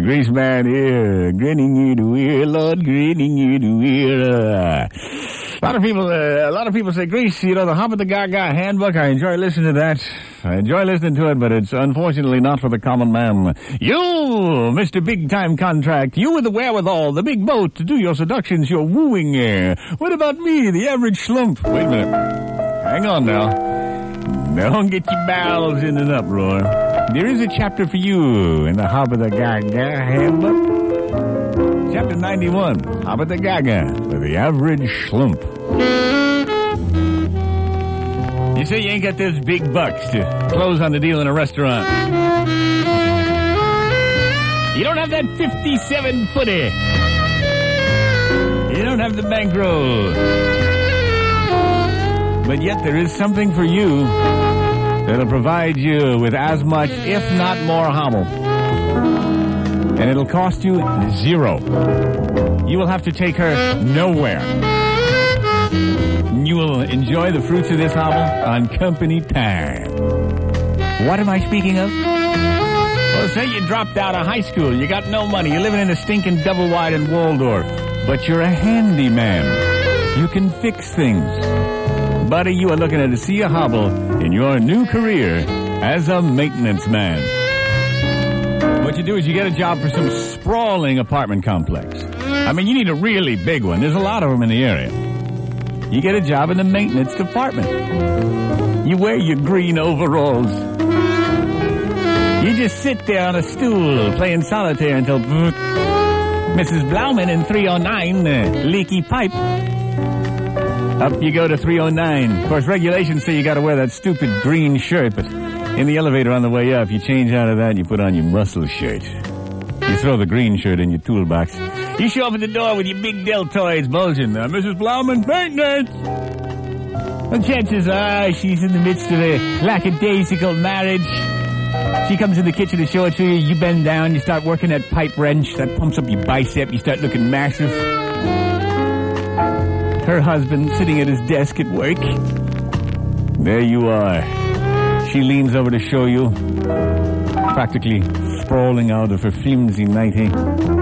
Greaseman here, grinning ear to ear, Lord, grinning ear to ear. A lot of people say, Grease, the Hop of the Gaga handbook, I enjoy listening to that. I enjoy listening to it, but it's unfortunately not for the common man. You, Mr. Big Time Contract, you with the wherewithal, the big boat to do your seductions, your wooing. What about me, the average slump? Wait a minute. Hang on now. Don't get your bowels in an uproar. There is a chapter for you in the Hop of the Gaga handbook. Chapter 91, Hop of the Gaga for the average slump. You say you ain't got those big bucks to close on the deal in a restaurant. You don't have that 57-footer. You don't have the bankroll. But yet there is something for you that'll provide you with as much, if not more, hobble. And it'll cost you zero. You will have to take her nowhere. You will enjoy the fruits of this hobble on company time. What am I speaking of? Well, say you dropped out of high school. You got no money. You're living in a stinking double wide in Waldorf. But you're a handyman. You can fix things. Buddy, you are looking to see a hobble in your new career as a maintenance man. What you do is you get a job for some sprawling apartment complex. I mean, you need a really big one. There's a lot of them in the area. You get a job in the maintenance department. You wear your green overalls. You just sit there on a stool playing solitaire until Mrs. Blauman in 309, leaky pipe. Up you go to 309. Of course, regulations say you got to wear that stupid green shirt, but in the elevator on the way up, you change out of that and you put on your muscle shirt. You throw the green shirt in your toolbox. You show up at the door with your big deltoids bulging. Mrs. Blauman, maintenance! Well, chances are she's in the midst of a lackadaisical marriage. She comes in the kitchen to show it to you. You bend down, you start working that pipe wrench. That pumps up your bicep. You start looking massive. Her husband sitting at his desk at work. There you are. She leans over to show you, practically sprawling out of her flimsy nightie.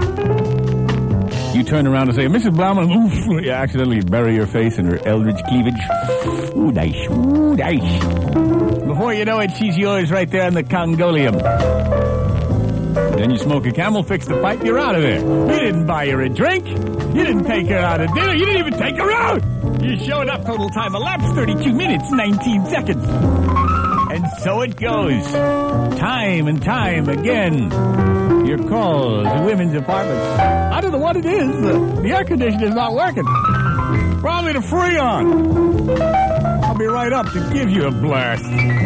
You turn around and say, Mrs. Blauman, oof, you accidentally bury your face in her eldritch cleavage. Ooh, nice, ooh, nice. Before you know it, she's yours right there in the Congolium. Then you smoke a Camel, fix the pipe, you're out of there. You didn't buy her a drink. You didn't take her out to dinner. You didn't even take her out. You showed up, total time elapsed, 32 minutes, 19 seconds. And so it goes. Time and time again. Your call to women's apartments. I don't know what it is. The air conditioner's not working. Probably the Freon. I'll be right up to give you a blast.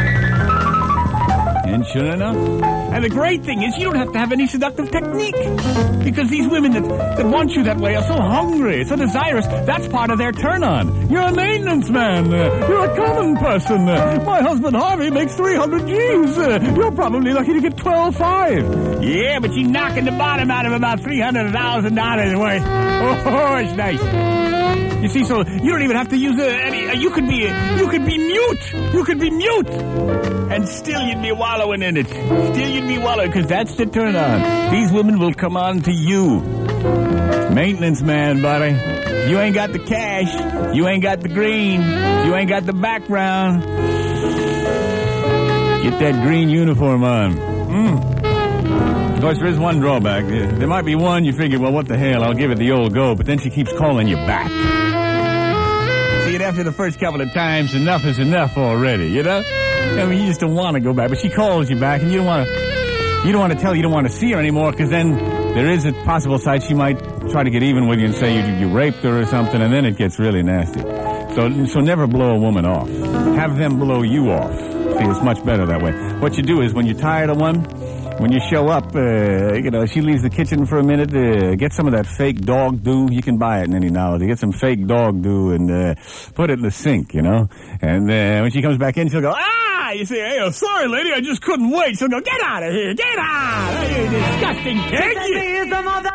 And sure enough. And the great thing is you don't have to have any seductive technique. Because these women that want you that way are so hungry, so desirous. That's part of their turn-on. You're a maintenance man. You're a common person. My husband Harvey makes 300 G's. You're probably lucky to get 12.5. Yeah, but you're knocking the bottom out of about $300,000 worth. Oh, it's nice. You see, so you don't even have to use any. You could be mute. You could be mute, and still you'd be wallowing in it. Still you'd be wallowing because that's the turn on. These women will come on to you. Maintenance man, buddy. You ain't got the cash. You ain't got the green. You ain't got the background. Get that green uniform on. Of course, there is one drawback. There might be one you figure, well, what the hell, I'll give it the old go, but then she keeps calling you back. See, after the first couple of times, enough is enough already, you know? I mean, you just don't want to go back, but she calls you back, and you don't want to tell her you don't want to see her anymore, because then there is a possible side she might try to get even with you and say you raped her or something, and then it gets really nasty. So never blow a woman off. Have them blow you off. See, it's much better that way. What you do is, when you're tired of one, when you show up, she leaves the kitchen for a minute, get some of that fake dog dew. You can buy it in any nowadays. Get some fake dog dew and put it in the sink, you know. And when she comes back in, she'll go, ah! You say, hey, oh, sorry, lady, I just couldn't wait. She'll go, get out of here, get out! You disgusting pig!